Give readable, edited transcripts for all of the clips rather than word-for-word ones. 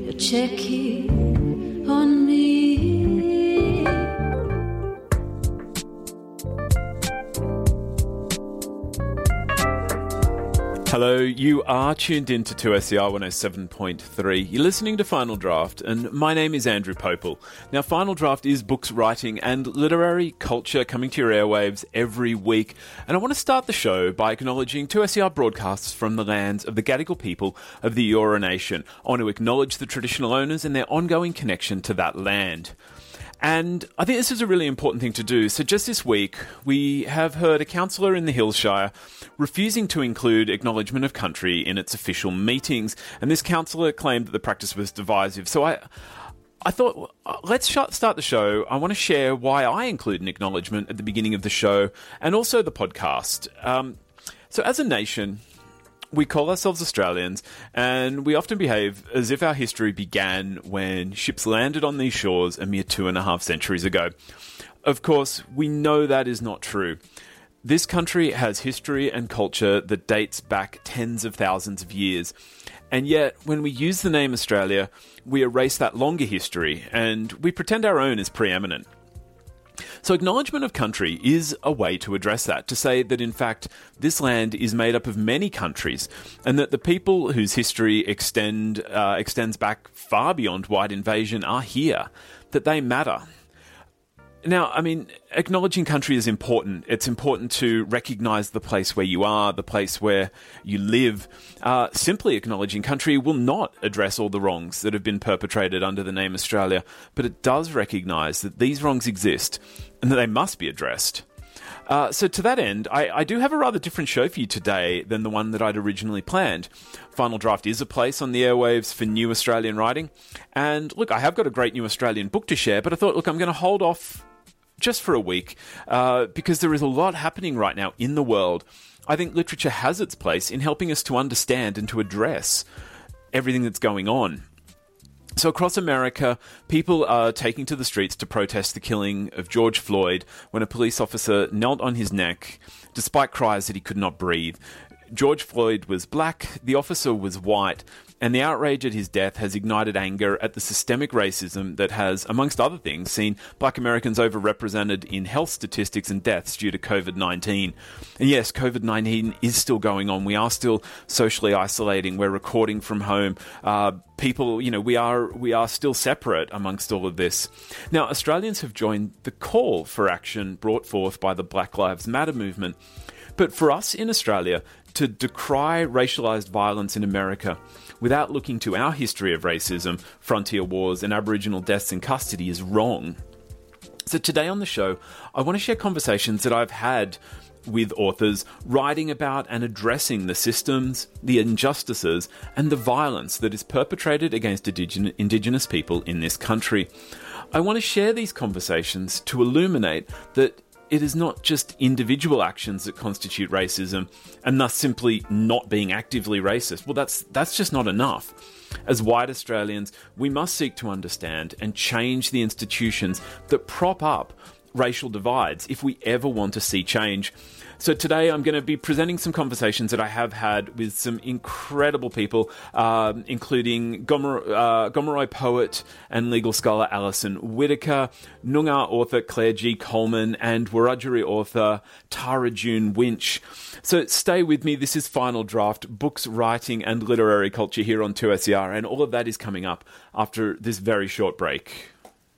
check here on me. Hello, you are tuned into 2SER 107.3. You're listening to Final Draft, and my name is Andrew Popel. Now, Final Draft is books, writing, and literary culture coming to your airwaves every week. And I want to start the show by acknowledging 2SER broadcasts from the lands of the Gadigal people of the Eora Nation. I want to acknowledge the traditional owners and their ongoing connection to that land. And I think this is a really important thing to do. So just this week, we have heard a councillor in the Hillshire refusing to include acknowledgement of country in its official meetings. And this councillor claimed that the practice was divisive. So I thought, let's start the show. I want to share why I include an acknowledgement at the beginning of the show and also the podcast. So as a nation, we call ourselves Australians, and we often behave as if our history began when ships landed on these shores a mere 2.5 centuries ago. Of course, we know that is not true. This country has history and culture that dates back tens of thousands of years. And yet, when we use the name Australia, we erase that longer history, and we pretend our own is preeminent. So acknowledgement of country is a way to address that, to say that in fact this land is made up of many countries and that the people whose history extends back far beyond white invasion are here, that they matter. Now, I mean, acknowledging country is important. It's important to recognise the place where you are, the place where you live. Simply acknowledging country will not address all the wrongs that have been perpetrated under the name Australia, but it does recognise that these wrongs exist and that they must be addressed. So to that end, I do have a rather different show for you today than the one that I'd originally planned. Final Draft is a place on the airwaves for new Australian writing. And look, I have got a great new Australian book to share, but I thought, look, I'm going to hold off just for a week, because there is a lot happening right now in the world. I think literature has its place in helping us to understand and to address everything that's going on. So across America, people are taking to the streets to protest the killing of George Floyd when a police officer knelt on his neck, despite cries that he could not breathe. George Floyd was black, the officer was white, and the outrage at his death has ignited anger at the systemic racism that has, amongst other things, seen black Americans overrepresented in health statistics and deaths due to COVID-19. And yes, COVID-19 is still going on. We are still socially isolating. We're recording from home. People, we are still separate amongst all of this. Now, Australians have joined the call for action brought forth by the Black Lives Matter movement. But for us in Australia to decry racialised violence in America without looking to our history of racism, frontier wars, and Aboriginal deaths in custody is wrong. So today on the show, I want to share conversations that I've had with authors writing about and addressing the systems, the injustices, and the violence that is perpetrated against Indigenous people in this country. I want to share these conversations to illuminate that it is not just individual actions that constitute racism, and thus simply not being actively racist. Well, that's just not enough. As white Australians, we must seek to understand and change the institutions that prop up racial divides if we ever want to see change. So today I'm going to be presenting some conversations that I have had with some incredible people, including Gomeroi poet and legal scholar Alison Whittaker, Noongar author Claire G. Coleman, and Wiradjuri author Tara June Winch. So stay with me. This is Final Draft, books, writing, and literary culture here on 2SER, and all of that is coming up after this very short break.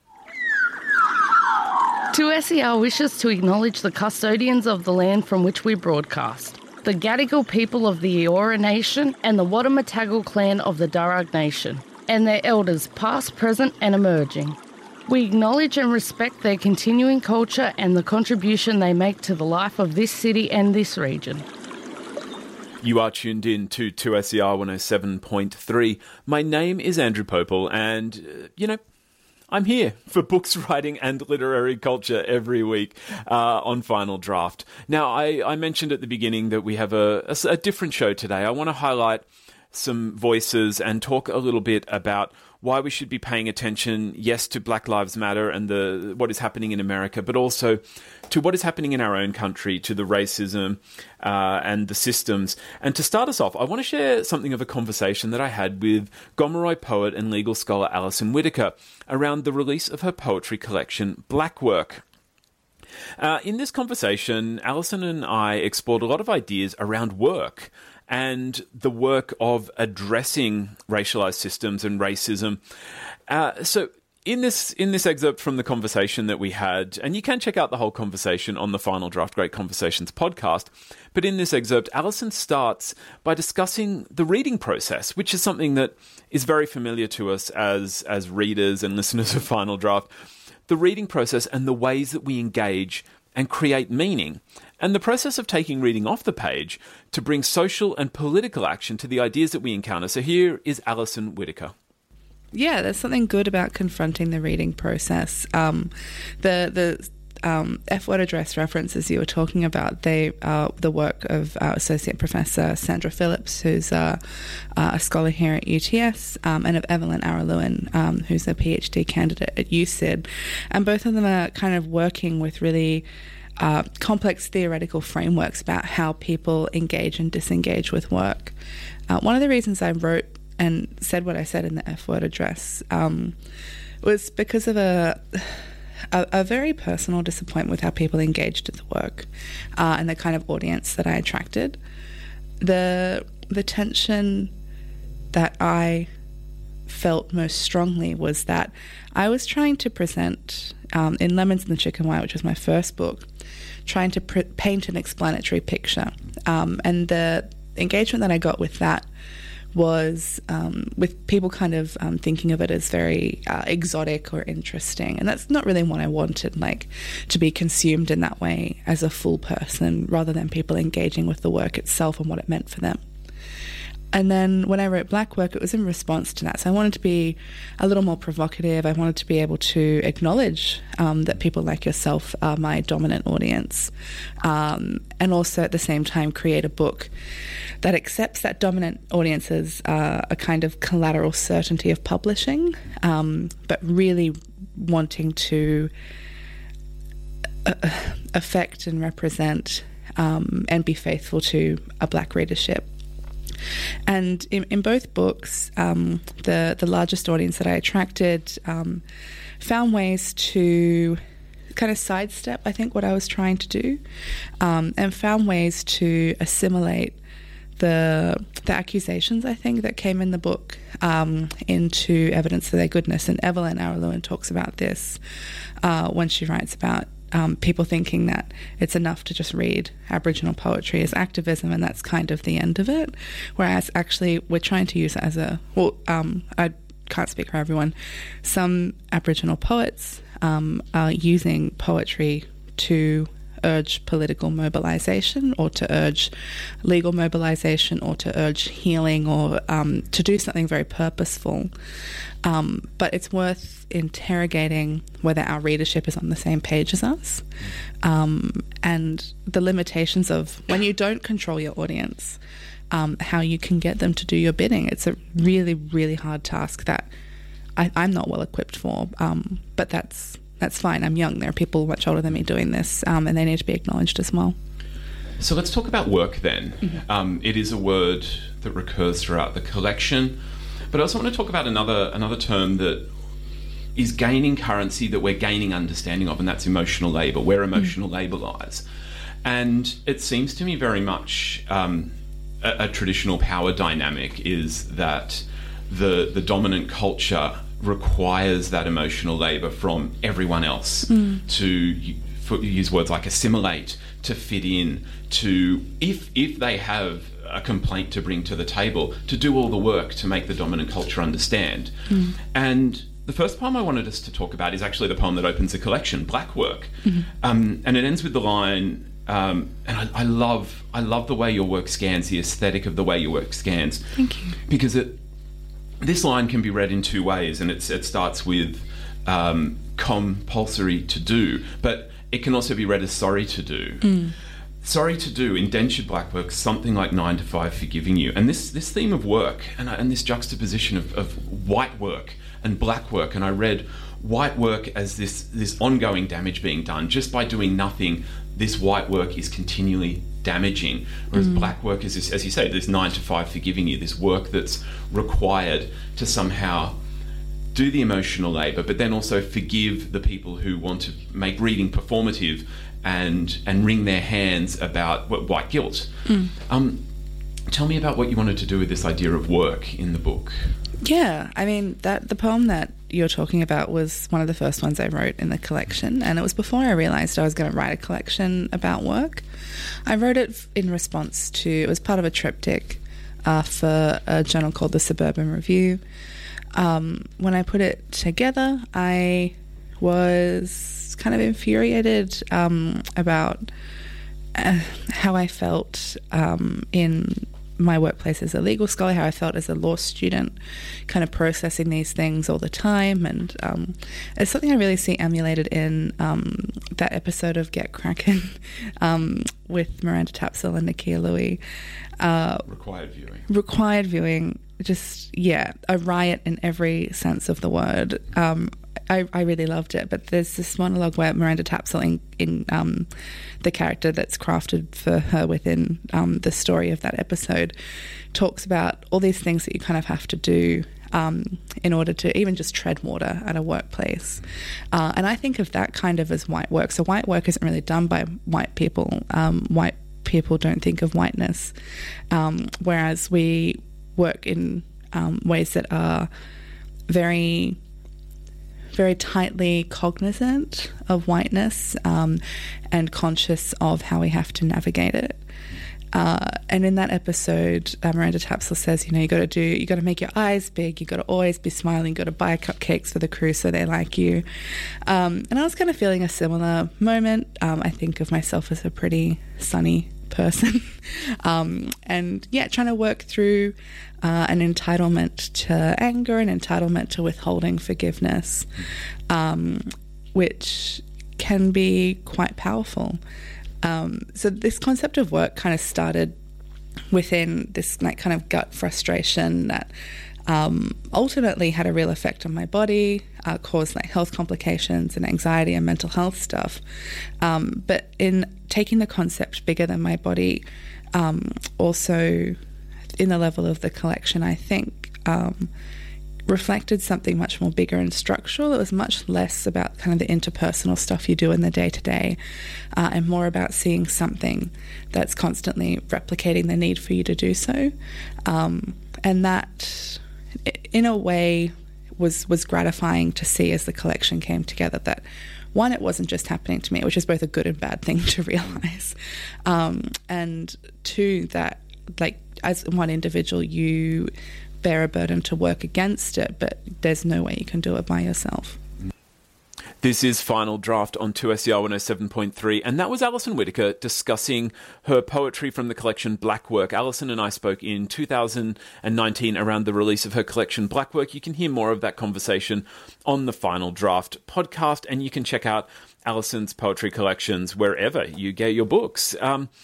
2SER wishes to acknowledge the custodians of the land from which we broadcast, the Gadigal people of the Eora Nation and the Wadamatagal clan of the Darug Nation, and their elders past, present and emerging. We acknowledge and respect their continuing culture and the contribution they make to the life of this city and this region. You are tuned in to 2SER 107.3. My name is Andrew Popel, and, I'm here for books, writing, and literary culture every week on Final Draft. Now, I mentioned at the beginning that we have a different show today. I want to highlight some voices and talk a little bit about why we should be paying attention, yes, to Black Lives Matter and what is happening in America, but also to what is happening in our own country, to the racism and the systems. And to start us off, I want to share something of a conversation that I had with Gomeroi poet and legal scholar Alison Whittaker around the release of her poetry collection, Blackwork. In this conversation, Alison and I explored a lot of ideas around work and the work of addressing racialized systems and racism. So in this excerpt from the conversation that we had, and you can check out the whole conversation on the Final Draft Great Conversations podcast, but in this excerpt, Alison starts by discussing the reading process, which is something that is very familiar to us as readers and listeners of Final Draft. The reading process and the ways that we engage and create meaning, and the process of taking reading off the page to bring social and political action to the ideas that we encounter. So here is Alison Whittaker. Yeah, there's something good about confronting the reading process. The F-word address references you were talking about, they are the work of our Associate Professor Sandra Phillips, who's a scholar here at UTS, and of Evelyn Araluen, who's a PhD candidate at USyd. And both of them are kind of working with really complex theoretical frameworks about how people engage and disengage with work. One of the reasons I wrote and said what I said in the F-word address was because of a very personal disappointment with how people engaged at the work and the kind of audience that I attracted. The tension that I felt most strongly was that I was trying to present, in Lemons and the Chicken Wire, which was my first book, trying to paint an explanatory picture. And the engagement that I got with that was with people kind of thinking of it as very exotic or interesting. And that's not really what I wanted, like to be consumed in that way as a full person rather than people engaging with the work itself and what it meant for them. And then when I wrote Blackwork, it was in response to that. So I wanted to be a little more provocative. I wanted to be able to acknowledge that people like yourself are my dominant audience, and also at the same time create a book that accepts that dominant audience as a kind of collateral certainty of publishing, but really wanting to affect and represent and be faithful to a Black readership. And in both books, the largest audience that I attracted found ways to kind of sidestep, I think, what I was trying to do, and found ways to assimilate the accusations, I think, that came in the book into evidence for their goodness. And Evelyn Araluen talks about this when she writes about people thinking that it's enough to just read Aboriginal poetry as activism and that's kind of the end of it, whereas actually we're trying to use it as I can't speak for everyone, some Aboriginal poets are using poetry to urge political mobilisation or to urge legal mobilisation or to urge healing or to do something very purposeful. But it's worth interrogating whether our readership is on the same page as us, and the limitations of when you don't control your audience, how you can get them to do your bidding. It's a really, really hard task that I'm not well equipped for, but that's fine. I'm young. There are people much older than me doing this, and they need to be acknowledged as well. So let's talk about work then. Mm-hmm. It is a word that recurs throughout the collection, but I also want to talk about another term that is gaining currency, that we're gaining understanding of, and that's emotional labour, where emotional labour lies. And it seems to me very much a traditional power dynamic is that the dominant culture requires that emotional labour from everyone else to use words like assimilate, to fit in, to if they have a complaint to bring to the table, to do all the work to make the dominant culture understand. And the first poem I wanted us to talk about is actually the poem that opens the collection, Blackwork. And it ends with the line, and I love the way your work scans, the aesthetic of the way your work scans. Thank you. Because this line can be read in two ways, and it starts with compulsory to do, but it can also be read as sorry to do. Sorry to Do, Indentured Black Work, something like 9 to 5 Forgiving You. And this theme of work and this juxtaposition of white work and black work, and I read white work as this ongoing damage being done. Just by doing nothing, this white work is continually damaging, whereas black work is this, as you say, this 9 to 5 Forgiving You, this work that's required to somehow do the emotional labour, but then also forgive the people who want to make reading performative and wring their hands about white guilt. Tell me about what you wanted to do with this idea of work in the book. Yeah, I mean, the poem that you're talking about was one of the first ones I wrote in the collection, and it was before I realised I was going to write a collection about work. I wrote it in response to, it was part of a triptych for a journal called The Suburban Review. When I put it together, I was kind of infuriated about how I felt in my workplace as a legal scholar, how I felt as a law student, kind of processing these things all the time. And it's something I really see emulated in that episode of Get Crackin' with Miranda Tapsell and Nakia Louie. Required viewing. Just, yeah, a riot in every sense of the word. I really loved it, but there's this monologue where Miranda Tapsell in the character that's crafted for her within the story of that episode talks about all these things that you kind of have to do in order to even just tread water at a workplace. And I think of that kind of as white work. So white work isn't really done by white people. White people don't think of whiteness, whereas we work in ways that are very, very tightly cognizant of whiteness and conscious of how we have to navigate it. And in that episode, Miranda Tapsell says, you got to make your eyes big, you got to always be smiling, you got to buy cupcakes for the crew so they like you. And I was kind of feeling a similar moment. I think of myself as a pretty sunny person. And yeah, trying to work through an entitlement to anger, an entitlement to withholding forgiveness, which can be quite powerful. So this concept of work kind of started within this kind of gut frustration that ultimately had a real effect on my body, caused health complications and anxiety and mental health stuff. But in taking the concept bigger than my body, also in the level of the collection, I think reflected something much more bigger and structural. It was much less about kind of the interpersonal stuff you do in the day-to-day, and more about seeing something that's constantly replicating the need for you to do so. And that, in a way, was gratifying to see as the collection came together, that one, it wasn't just happening to me, which is both a good and bad thing to realise, and two, that as one individual you bear a burden to work against it, but there's no way you can do it by yourself. This is Final Draft on 2SER 107.3, and that was Alison Whittaker discussing her poetry from the collection Blackwork. Alison and I spoke in 2019 around the release of her collection Blackwork. You can hear more of that conversation on the Final Draft podcast, and you can check out Alison's poetry collections wherever you get your books.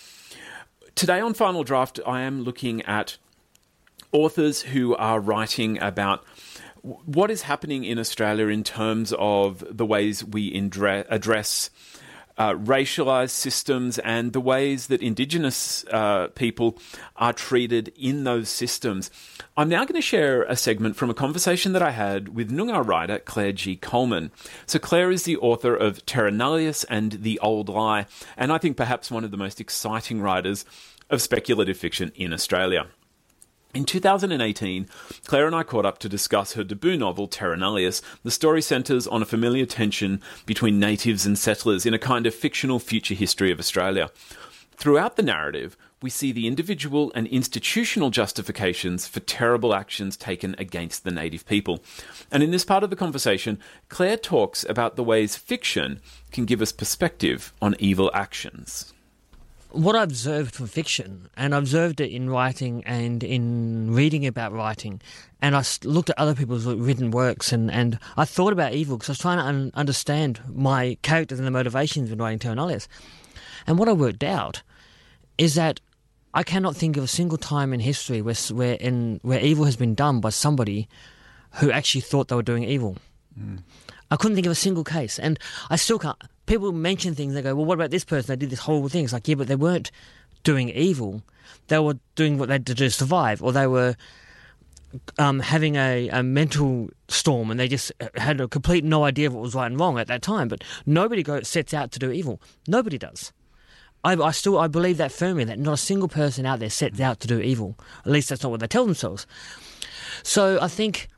Today on Final Draft, I am looking at authors who are writing about what is happening in Australia in terms of the ways we address racialised systems and the ways that Indigenous people are treated in those systems. I'm now going to share a segment from a conversation that I had with Noongar writer Claire G. Coleman. So Claire is the author of Terra Nullius and The Old Lie, and I think perhaps one of the most exciting writers of speculative fiction in Australia. In 2018, Claire and I caught up to discuss her debut novel, Terra Nullius. The story centres on a familiar tension between natives and settlers in a kind of fictional future history of Australia. Throughout the narrative, we see the individual and institutional justifications for terrible actions taken against the native people. And in this part of the conversation, Claire talks about the ways fiction can give us perspective on evil actions. What I observed from fiction, and I observed it in writing and in reading about writing, and I looked at other people's written works, and I thought about evil because I was trying to understand my characters and the motivations in writing Terra Nullius. And what I worked out is that I cannot think of a single time in history where evil has been done by somebody who actually thought they were doing evil. I couldn't think of a single case, and I still can't. People mention things, they go, well, what about this person? They did this horrible thing. It's like, yeah, but they weren't doing evil. They were doing what they did to survive, or they were having a mental storm, and they just had a complete no idea of what was right and wrong at that time. But nobody sets out to do evil. Nobody does. I believe that firmly, that not a single person out there sets out to do evil. At least that's not what they tell themselves. So I think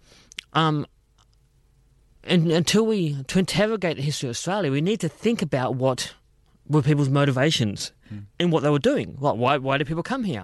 to interrogate the history of Australia, we need to think about what were people's motivations in what they were doing. Like, why did people come here?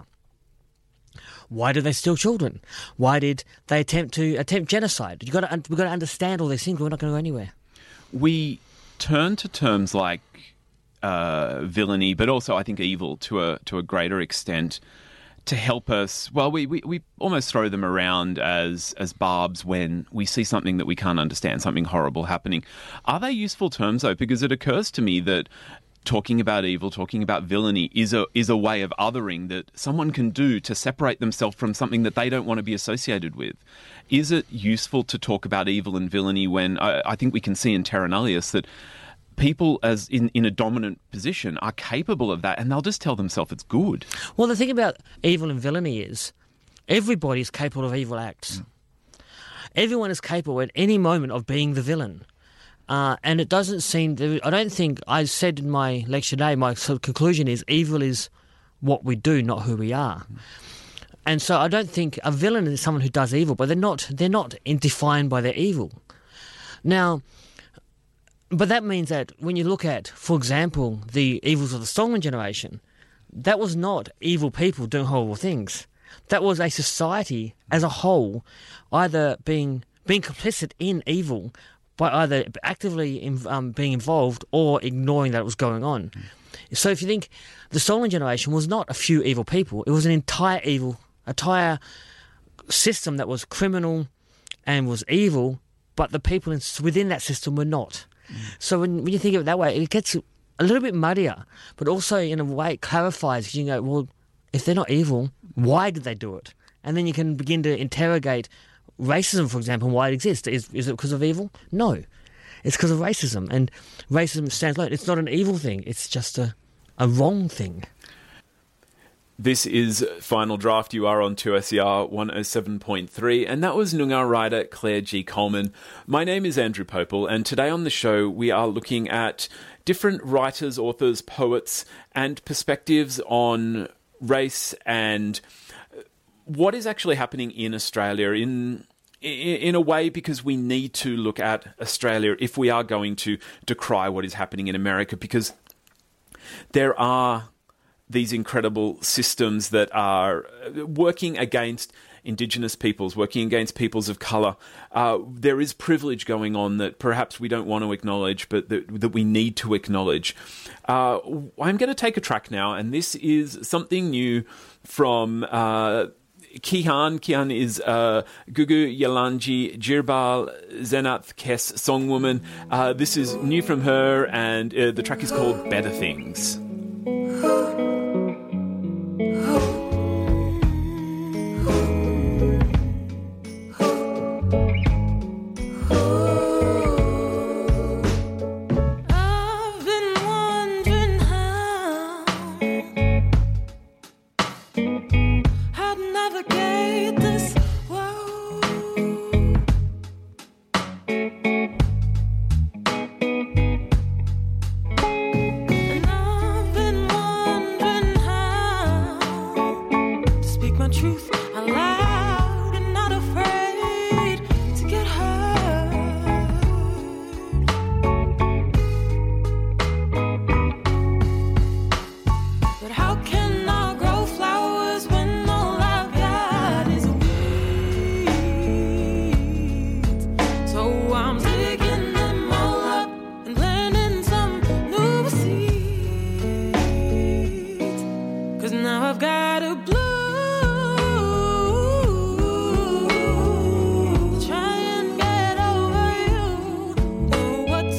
Why did they steal children? Why did they attempt genocide? We've got to understand all these things. We're not going to go anywhere. We turn to terms like villainy, but also I think evil to a greater extent to help us. Well, we almost throw them around as barbs when we see something that we can't understand, something horrible happening. Are they useful terms though? Because it occurs to me that talking about evil, talking about villainy is a way of othering that someone can do to separate themselves from something that they don't want to be associated with. Is it useful to talk about evil and villainy when I think we can see in Terra Nullius that people as in a dominant position are capable of that, and they'll just tell themselves it's good? Well, the thing about evil and villainy is everybody is capable of evil acts. Everyone is capable at any moment of being the villain. And it doesn't seem... I don't think... I said in my lecture today, my sort of conclusion is evil is what we do, not who we are. And so I don't think... A villain is someone who does evil, but they're not defined by their evil. Now... But that means that when you look at, for example, the evils of the Stoneman generation, that was not evil people doing horrible things. That was a society as a whole either being complicit in evil by either actively being involved or ignoring that it was going on. So if you think the Stoneman generation was not a few evil people, it was an entire system that was criminal and was evil, but the people within that system were not. So when you think of it that way, it gets a little bit muddier, but also in a way it clarifies. You go, well, if they're not evil, why did they do it? And then you can begin to interrogate racism, for example, why it exists. Is it because of evil? No. It's because of racism. And racism stands alone. It's not an evil thing. It's just a wrong thing. This is Final Draft. You are on 2SER 107.3, and that was Noongar writer Claire G. Coleman. My name is Andrew Popel, and today on the show we are looking at different writers, authors, poets, and perspectives on race and what is actually happening in Australia in a way, because we need to look at Australia if we are going to decry what is happening in America, because there are these incredible systems that are working against Indigenous peoples, working against peoples of colour. There is privilege going on that perhaps we don't want to acknowledge, but that we need to acknowledge. I'm going to take a track now, and this is something new from Kihan. Kihan is Gugu Yalanji Jirbal Zenath Kes songwoman. This is new from her, and the track is called Better Things.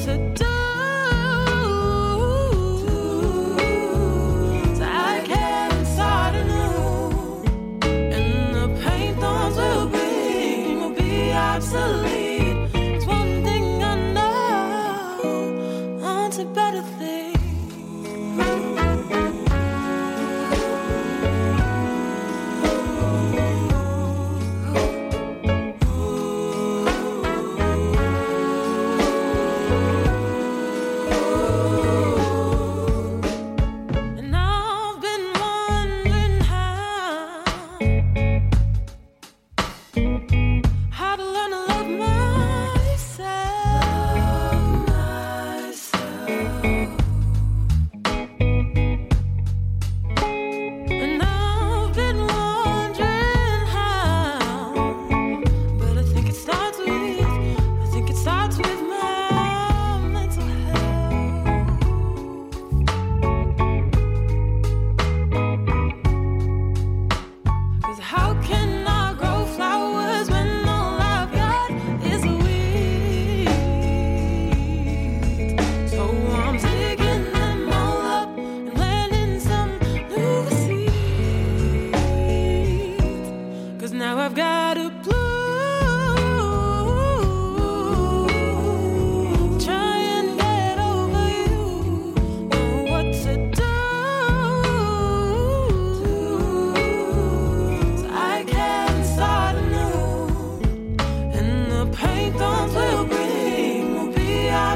I care.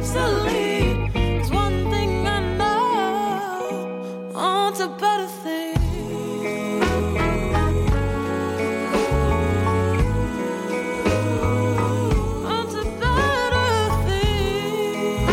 obsolete. There's one thing I know, on to better things. On to better things.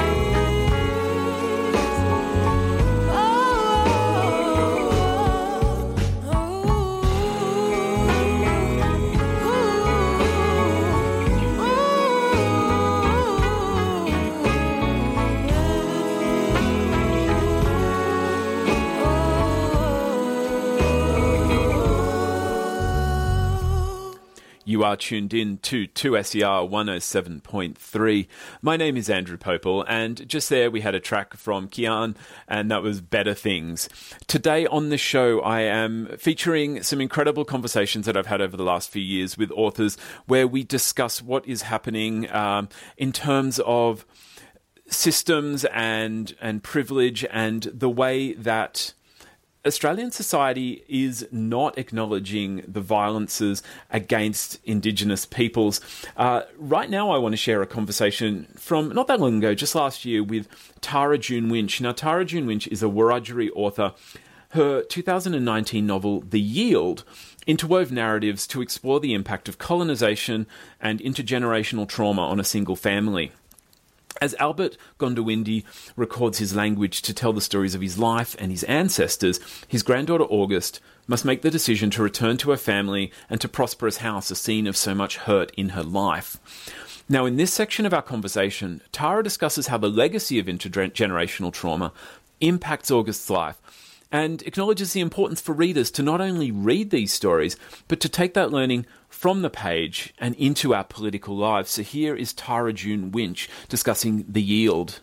You are tuned in to 2SER 107.3. My name is Andrew Popel, and just there we had a track from Kian, and that was Better Things. Today on the show, I am featuring some incredible conversations that I've had over the last few years with authors where we discuss what is happening in terms of systems and privilege and the way that Australian society is not acknowledging the violences against Indigenous peoples. Right now, I want to share a conversation from not that long ago, just last year, with Tara June Winch. Now, Tara June Winch is a Wiradjuri author. Her 2019 novel, The Yield, interwove narratives to explore the impact of colonisation and intergenerational trauma on a single family. As Albert Gondawindi records his language to tell the stories of his life and his ancestors, his granddaughter August must make the decision to return to her family and to Prosperous House, a scene of so much hurt in her life. Now, in this section of our conversation, Tara discusses how the legacy of intergenerational trauma impacts August's life and acknowledges the importance for readers to not only read these stories, but to take that learning from the page and into our political lives. So here is Tara June Winch discussing The Yield.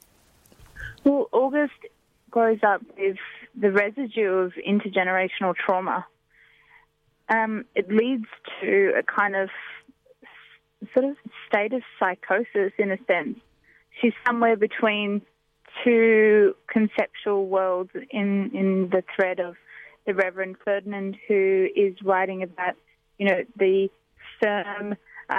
Well, August grows up with the residue of intergenerational trauma. It leads to a kind of sort of state of psychosis in a sense. She's somewhere between two conceptual worlds in the thread of the Reverend Ferdinand, who is writing about, the firm,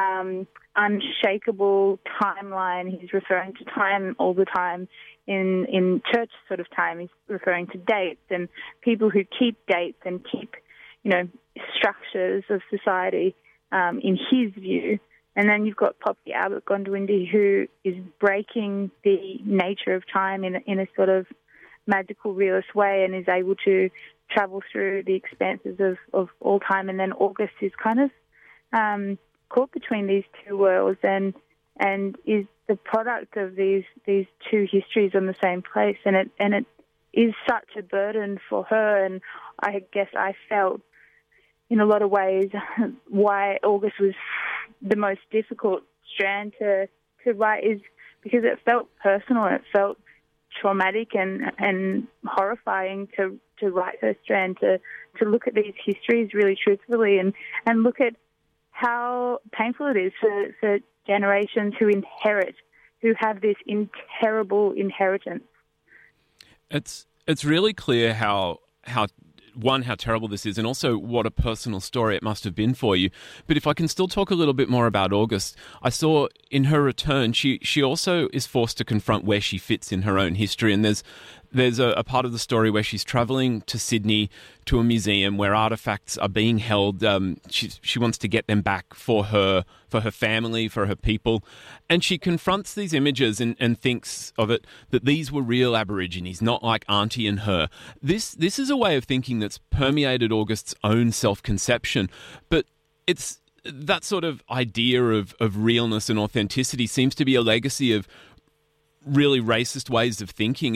unshakable timeline. He's referring to time all the time in church sort of time. He's referring to dates and people who keep dates and keep, structures of society in his view. And then you've got Poppy Albert Gondawindi, who is breaking the nature of time in a sort of magical realist way and is able to travel through the expanses of all time. And then August is kind of caught between these two worlds and is the product of these two histories on the same place. And it is such a burden for her. And I guess I felt in a lot of ways why August was the most difficult strand to write is because it felt personal and it felt traumatic and horrifying to write her strand, to look at these histories really truthfully and look at how painful it is for generations who have this terrible inheritance. It's really clear how terrible this is, and also what a personal story it must have been for you. But if I can still talk a little bit more about August, I saw in her return, she also is forced to confront where she fits in her own history. And there's a part of the story where she's travelling to Sydney to a museum where artefacts are being held. She wants to get them back for her family, for her people. And she confronts these images and thinks of it that these were real Aborigines, not like Auntie and her. This is a way of thinking that's permeated August's own self-conception. But it's that sort of idea of realness and authenticity seems to be a legacy of really racist ways of thinking.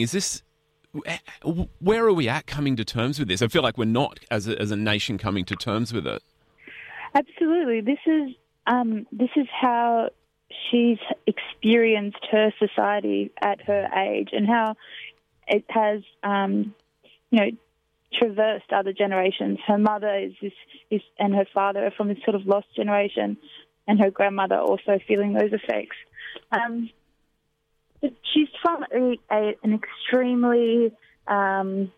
Where are we at coming to terms with this? I feel like we're not, as a nation, coming to terms with it. Absolutely. This is how she's experienced her society at her age and how it has, traversed other generations. Her mother is and her father are from this sort of lost generation, and her grandmother also feeling those effects. But she's from an extremely a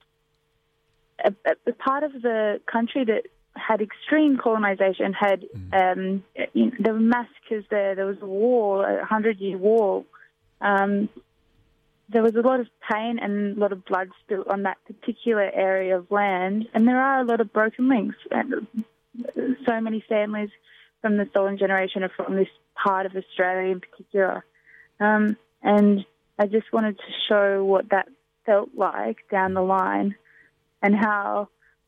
part of the country that had extreme colonization. There were massacres there. There was a war, a 100-year war, there was a lot of pain and a lot of blood spilt on that particular area of land, and there are a lot of broken links. And so many families from the stolen generation are from this part of Australia in particular. And I just wanted to show what that felt like down the line, and how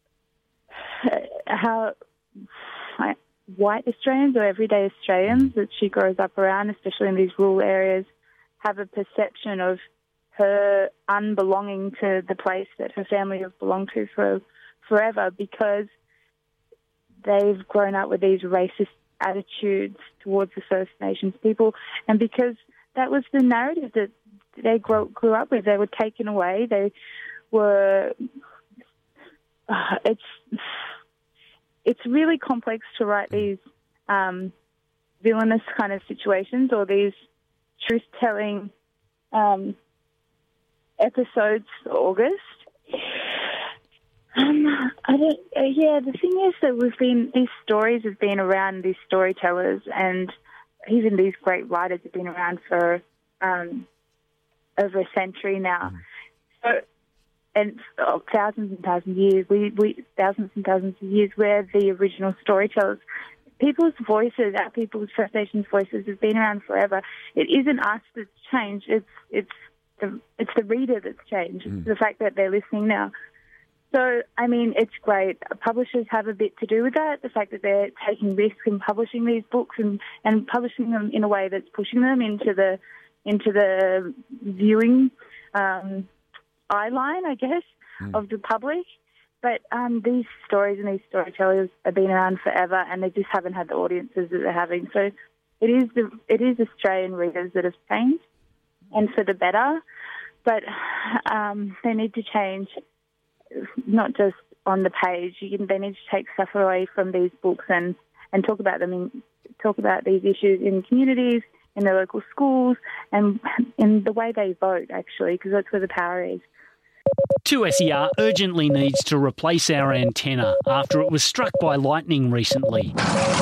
white Australians or everyday Australians that she grows up around, especially in these rural areas, have a perception of her unbelonging to the place that her family have belonged to for forever, because they've grown up with these racist attitudes towards the First Nations people, and because that was the narrative that they grew up with. They were taken away. They were... It's really complex to write these villainous kind of situations, or these truth-telling episodes for August. The thing is that these stories have been around, these storytellers, and even these great writers have been around for over a century now. And thousands and thousands of years. Thousands and thousands of years, we're the original storytellers. People's voices, our people's First Nations voices, have been around forever. It isn't us that's changed. It's the reader that's changed. It's the fact that they're listening now. So, I mean, it's great. Publishers have a bit to do with that, the fact that they're taking risks and publishing these books and publishing them in a way that's pushing them into the viewing eye line, I guess, of the public. But these stories and these storytellers have been around forever, and they just haven't had the audiences that they're having. So it is Australian readers that have changed, and for the better. But they need to change, not just on the page. They need to take stuff away from these books and talk about them, talk about these issues in communities, in their local schools, and in the way they vote, actually, because that's where the power is. 2SER urgently needs to replace our antenna after it was struck by lightning recently.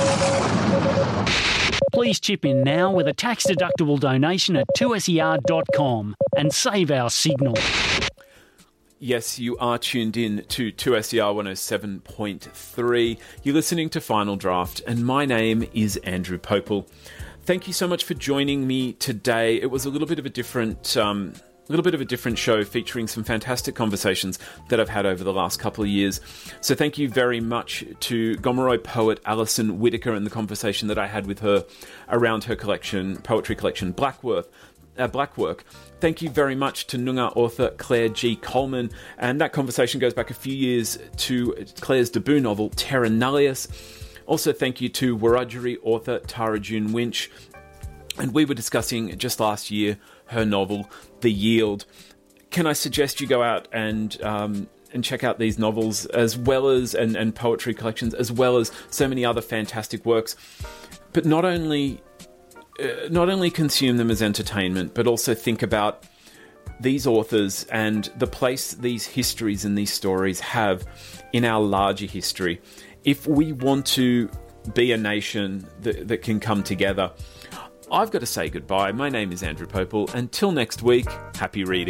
Please chip in now with a tax-deductible donation at 2ser.com and save our signal. Yes, you are tuned in to 2SER 107.3. You're listening to Final Draft, and my name is Andrew Popel. Thank you so much for joining me today. It was a little bit of a different show, featuring some fantastic conversations that I've had over the last couple of years. So thank you very much to Gomeroi poet Alison Whittaker and the conversation that I had with her around her poetry collection Blackwork. Thank you very much to Noongar author Claire G. Coleman, and that conversation goes back a few years to Claire's debut novel Terra Nullius. Also thank you to Wiradjuri author Tara June Winch, and we were discussing just last year her novel The Yield. Can I suggest you go out and check out these novels, as well as and poetry collections, as well as so many other fantastic works, but not only consume them as entertainment, but also think about these authors and the place these histories and these stories have in our larger history. If we want to be a nation that can come together, I've got to say goodbye. My name is Andrew Popel. Until next week, happy reading.